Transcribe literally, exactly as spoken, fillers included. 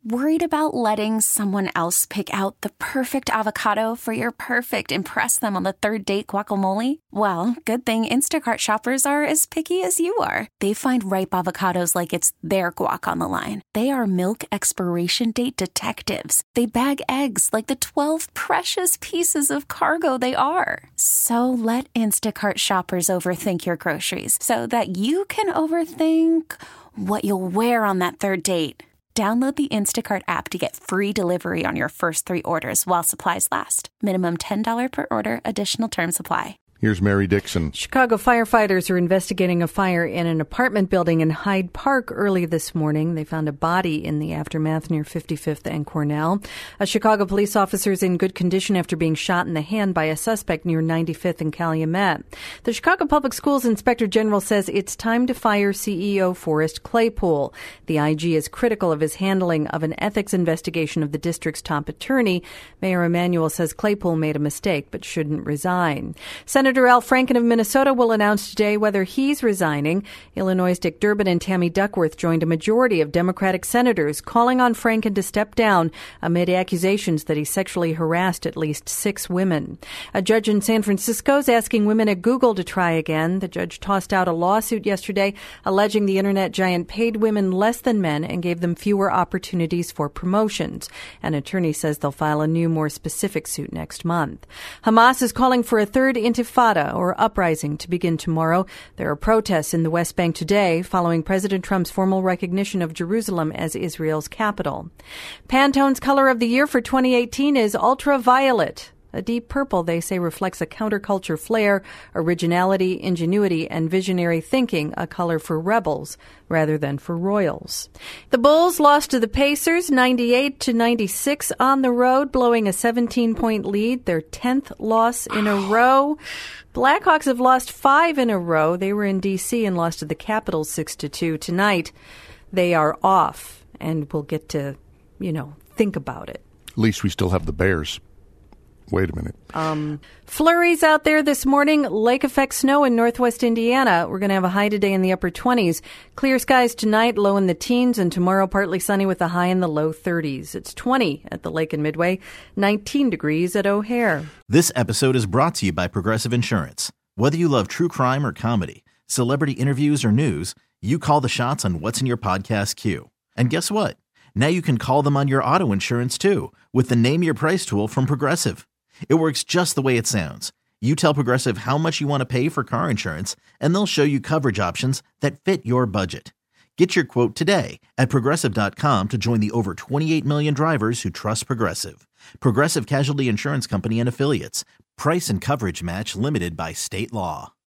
Worried about letting someone else pick out the perfect avocado for your perfect impress them on the third date guacamole? Well, good thing Instacart shoppers are as picky as you are. They find ripe avocados like it's their guac on the line. They are milk expiration date detectives. They bag eggs like the twelve precious pieces of cargo they are. So let Instacart shoppers overthink your groceries so that you can overthink what you'll wear on that third date. Download the Instacart app to get free delivery on your first three orders while supplies last. Minimum ten dollars per order. Additional terms apply. Here's Mary Dixon. Chicago firefighters are investigating a fire in an apartment building in Hyde Park early this morning. They found a body in the aftermath near fifty-fifth and Cornell. A Chicago police officer is in good condition after being shot in the hand by a suspect near ninety-fifth and Calumet. The Chicago Public Schools Inspector General says it's time to fire C E O Forrest Claypool. The I G is critical of his handling of an ethics investigation of the district's top attorney. Mayor Emanuel says Claypool made a mistake but shouldn't resign. Senator Senator Al Franken of Minnesota will announce today whether he's resigning. Illinois' Dick Durbin and Tammy Duckworth joined a majority of Democratic senators calling on Franken to step down amid accusations that he sexually harassed at least six women. A judge in San Francisco is asking women at Google to try again. The judge tossed out a lawsuit yesterday alleging the internet giant paid women less than men and gave them fewer opportunities for promotions. An attorney says they'll file a new, more specific suit next month. Hamas is calling for a third intifada, or uprising, to begin tomorrow. There are protests in the West Bank today following President Trump's formal recognition of Jerusalem as Israel's capital. Pantone's color of the year for twenty eighteen is ultraviolet. A deep purple, they say, reflects a counterculture flair, originality, ingenuity, and visionary thinking, a color for rebels rather than for royals. The Bulls lost to the Pacers ninety-eight to ninety-six on the road, blowing a seventeen-point lead, their tenth loss in a row. Blackhawks have lost five in a row. They were in D C and lost to the Capitals six to two. Tonight, they are off, and we'll get to, you know, think about it. At least we still have the Bears. Wait a minute. Um, flurries out there this morning. Lake effect snow in northwest Indiana. We're going to have a high today in the upper twenties. Clear skies tonight, low in the teens, and tomorrow partly sunny with a high in the low thirties. It's twenty at the lake and Midway, nineteen degrees at O'Hare. This episode is brought to you by Progressive Insurance. Whether you love true crime or comedy, celebrity interviews or news, you call the shots on what's in your podcast queue. And guess what? Now you can call them on your auto insurance too with the Name Your Price tool from Progressive. It works just the way it sounds. You tell Progressive how much you want to pay for car insurance, and they'll show you coverage options that fit your budget. Get your quote today at Progressive dot com to join the over twenty-eight million drivers who trust Progressive. Progressive Casualty Insurance Company and Affiliates. Price and coverage match limited by state law.